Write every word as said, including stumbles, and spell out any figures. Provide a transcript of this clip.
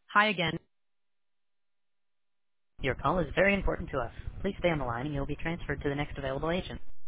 Hi again. Your call is very important to us. Please stay on the line and you'll be transferred to the next available agent.